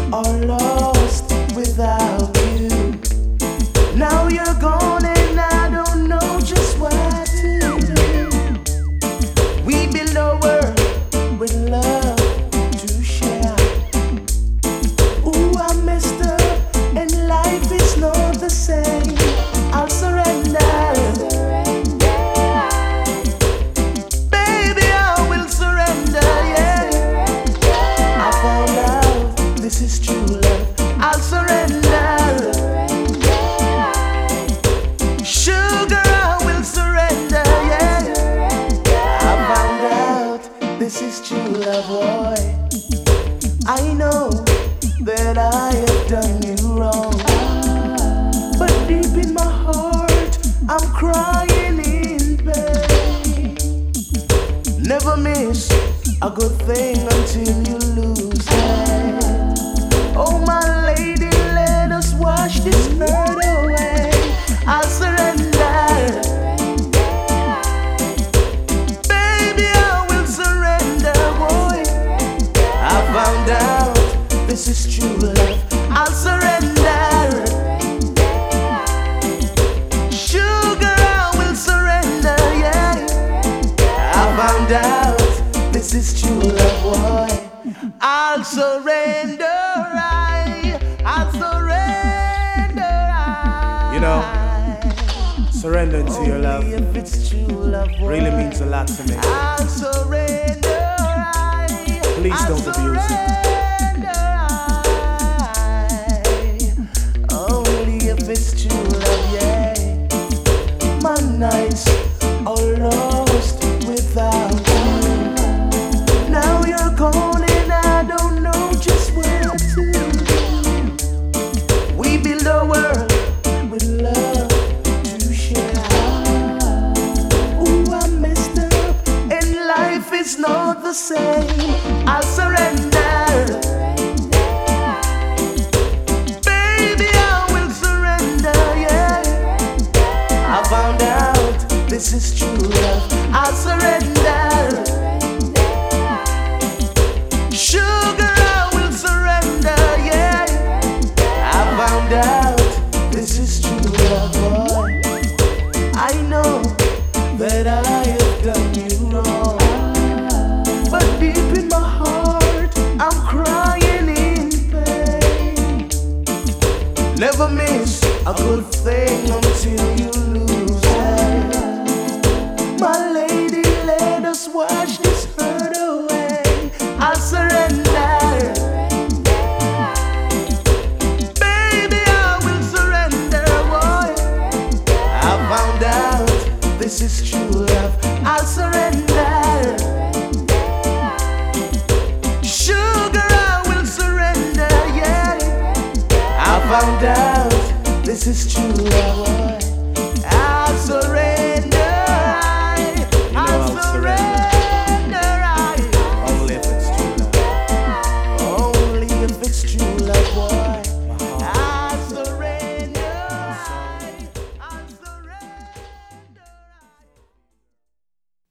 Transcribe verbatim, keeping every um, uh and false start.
are lost without you. Now you're gone and I don't know just what to do. We build a world with love to share. Ooh, I messed up and life is not the same. I'll surrender. Baby, I will surrender, yeah. I found out this is true love. I'll surrender. Sugar, I will surrender, yeah. I found out this is true love, boy. I know that I have done you wrong, but deep in my heart, I'm crying in pain. Never miss a good thing until you lose it. Oh, my lady, let us wash this hurt away. I'll surrender. Baby, I will surrender, boy. I found out this is true love. I'll surrender. Sugar, I will surrender, yeah. I found out this is true love, boy. I'll surrender, I, I'll surrender, I. You know, surrendering to your love Only if it's true love, boy. really means a lot to me. I'll surrender, I, Please I'll don't abuse it. surrender, I. Only if it's true love, yeah. My nights are lost without you. Now you're gone and I don't know just what to do. We build a world with love to share. Ooh, I messed up and life is not the same. I'll surrender. Baby, I will surrender, yeah. I found out this is true love. I'll surrender. Sugar, I will surrender, yeah. I found out this is true love, boy. I know that I have done you wrong, but deep in my heart, I'm crying in pain. Never miss a good thing until you lose it. My lady, let us wash this hurt away. I'll surrender. Baby, I will surrender, boy. I found out this is true love. I'll surrender. Sugar, I will surrender, yeah. I found out this is true love, boy.